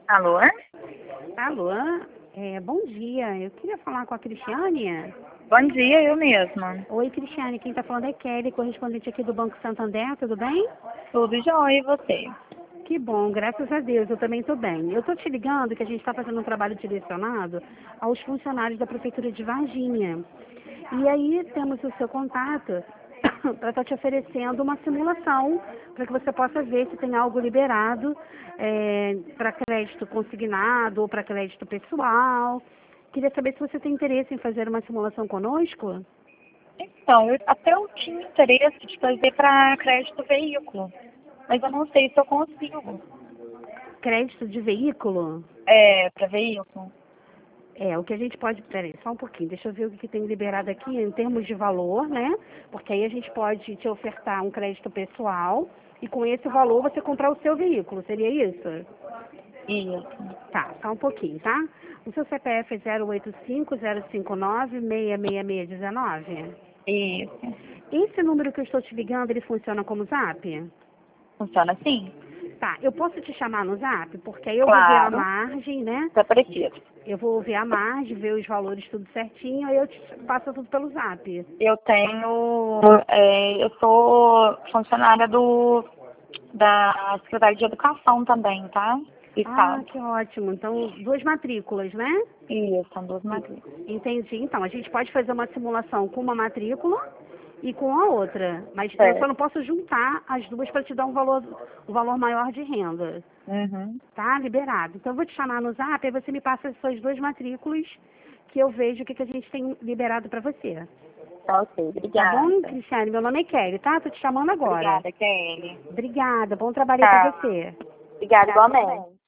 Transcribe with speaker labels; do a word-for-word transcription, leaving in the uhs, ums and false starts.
Speaker 1: Alô?
Speaker 2: Alô, é, bom dia. Eu queria falar com a Cristiane.
Speaker 1: Bom dia, eu mesma.
Speaker 2: Oi, Cristiane. Quem está falando é Kelly, correspondente aqui do Banco Santander. Tudo bem?
Speaker 1: Tudo jóia, e você?
Speaker 2: Que bom, graças a Deus. Eu também estou bem. Eu estou te ligando que a gente está fazendo um trabalho direcionado aos funcionários da Prefeitura de Varginha. E aí temos o seu contato para estar te oferecendo uma simulação para que você possa ver se tem algo liberado é, para crédito consignado ou para crédito pessoal. Queria saber se você tem interesse em fazer uma simulação conosco.
Speaker 1: Então, eu até eu tinha interesse de fazer para crédito veículo, mas eu não sei se eu consigo.
Speaker 2: Crédito de veículo?
Speaker 1: É, para veículo?
Speaker 2: É, o que a gente pode... Peraí, só um pouquinho. Deixa eu ver o que que tem liberado aqui em termos de valor, né? Porque aí a gente pode te ofertar um crédito pessoal e com esse valor você comprar o seu veículo. Seria isso?
Speaker 1: Isso.
Speaker 2: Tá, só um pouquinho, tá? O seu C P F é zero oito cinco zero cinco nove seis seis seis um nove?
Speaker 1: Isso.
Speaker 2: Esse número que eu estou te ligando, ele funciona como zap?
Speaker 1: Funciona assim?
Speaker 2: Tá, eu posso te chamar no zap? Porque aí eu vou ver a
Speaker 1: Claro.
Speaker 2: margem, né?
Speaker 1: Você precisa.
Speaker 2: Eu vou ver a margem, ver os valores tudo certinho, aí eu te passo tudo pelo zap.
Speaker 1: Eu tenho, é, eu sou funcionária do, da Secretaria de Educação também, tá?
Speaker 2: Ah,
Speaker 1: Estado.
Speaker 2: que ótimo. Então, duas matrículas, né?
Speaker 1: Isso, são duas matrículas.
Speaker 2: Entendi. Então, a gente pode fazer uma simulação com uma matrícula e com a outra. Mas eu só
Speaker 1: Certo.
Speaker 2: não posso juntar as duas para te dar um valor, um valor maior de renda.
Speaker 1: Uhum.
Speaker 2: Tá? Liberado. Então, eu vou te chamar no zap e você me passa as suas duas matrículas que eu vejo o que, que a gente tem liberado para você.
Speaker 1: Tá ok,
Speaker 2: Tá
Speaker 1: obrigada.
Speaker 2: bom, Cristiane? Meu nome é Kelly, tá? Tô te chamando agora.
Speaker 1: Obrigada, Kelly.
Speaker 2: Obrigada. Bom trabalho aí para
Speaker 1: Tchau.
Speaker 2: você.
Speaker 1: Obrigada
Speaker 2: Tchau.
Speaker 1: igualmente.